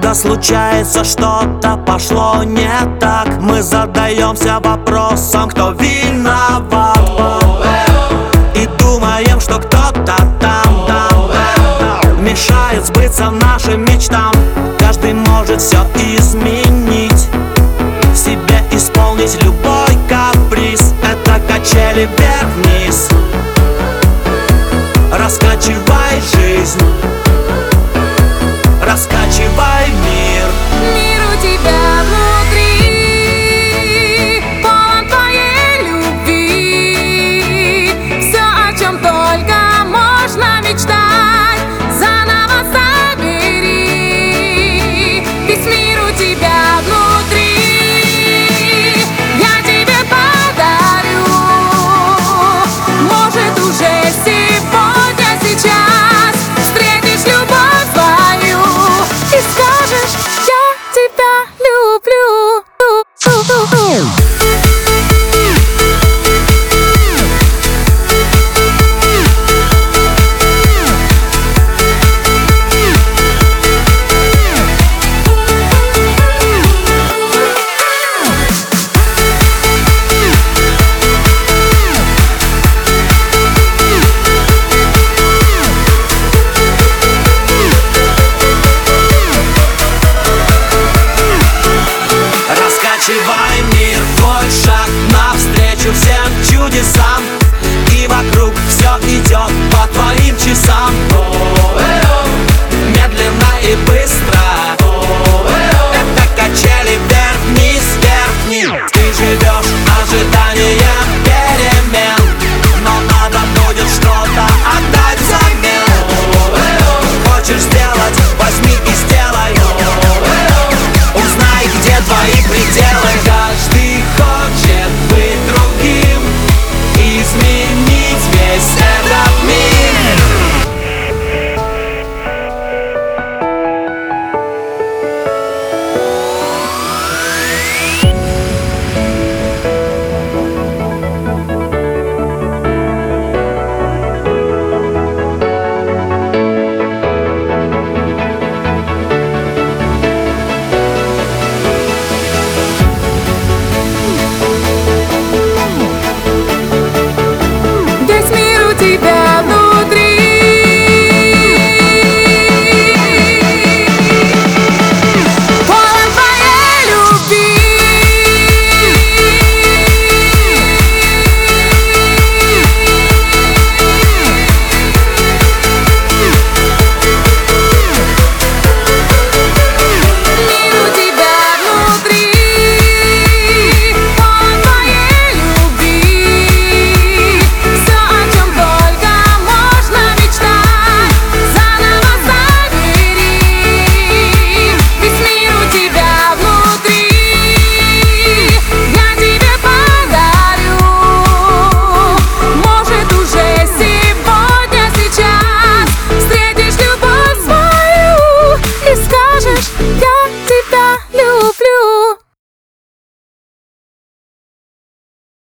когда случается что-то пошло не так, мы задаемся вопросом, кто виноват. И думаем, что кто-то там мешает сбыться нашим мечтам. Каждый может все изменить, себе исполнить любой каприз. Это качели вверх-вниз, раскачивай жизнь, раскачивай мир. Мир у тебя внутри, полон твоей любви. Все, о чем только можно мечтать, заново собери. Весь мир у тебя внутри, я тебе подарю. Может, уже сегодня, сейчас встретишь любовь свою и скажешь: я тебя люблю. Раскачивай мир, твой шаг навстречу всем чудесам, и вокруг все идет по твоим часам. Медленно и быстро, это качели вверх-вниз, вверх-вниз. Ты живешь ожиданием перемен, но надо будет что-то отдать взамен. Хочешь сделать, возьми и сделай. Узнай, где твои пределы.